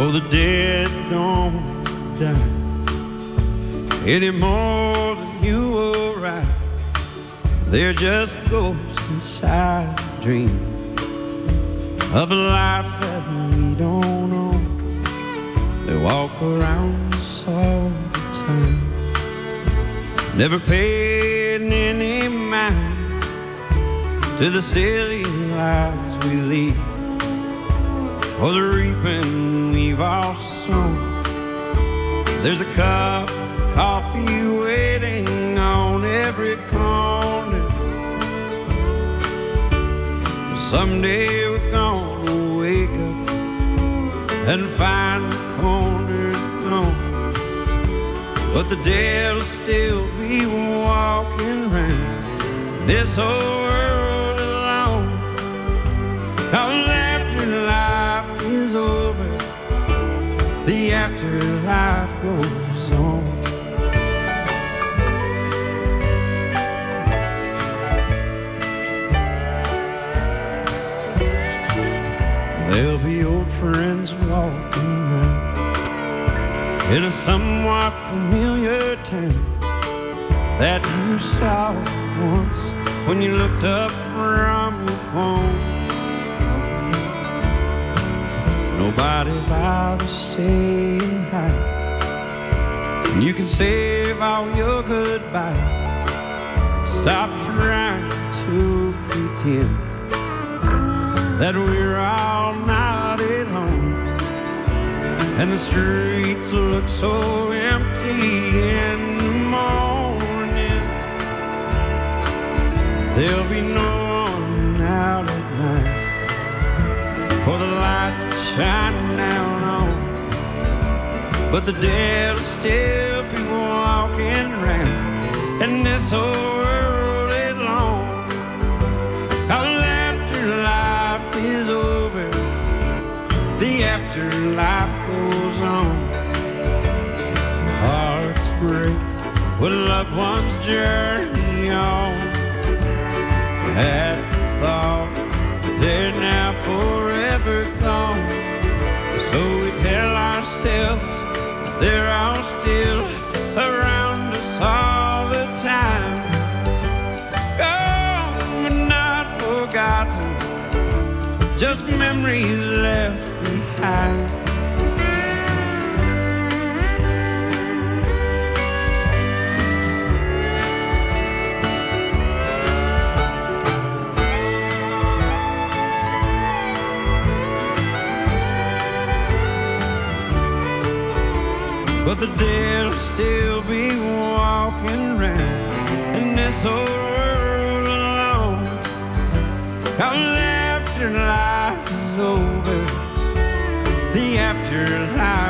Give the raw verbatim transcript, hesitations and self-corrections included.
though the dead don't die any more than you or I. They're just ghosts inside a dream of a life that we don't know. They walk around us all the time, never paying any mind to the silly lives we lead, or the reaping we've all sown. There's a cup of coffee waiting on every corner. Someday we're gonna wake up and find the corner's gone, but the dead'll still be walking round this whole world alone. Cause afterlife is over, the afterlife goes on. There'll be old friends walking around in a somewhat familiar town that you saw once when you looked up from your phone. Nobody bothers saying hi, and you can save all your goodbyes. Stop trying to pretend that we're all not at home, and the streets look so empty in the morning. There'll be no one out at night for the lights to shine down on, but the dead'll still be walking around in this whole world alone. Cause afterlife is over, the afterlife goes on. Hearts break when loved ones journey on, at the thought that they're now forever gone. So we tell ourselves they're all still around us all the time, gone but not forgotten, just memories left behind. But the dead'll still be walking round in this whole world alone. Cause afterlife is over, the afterlife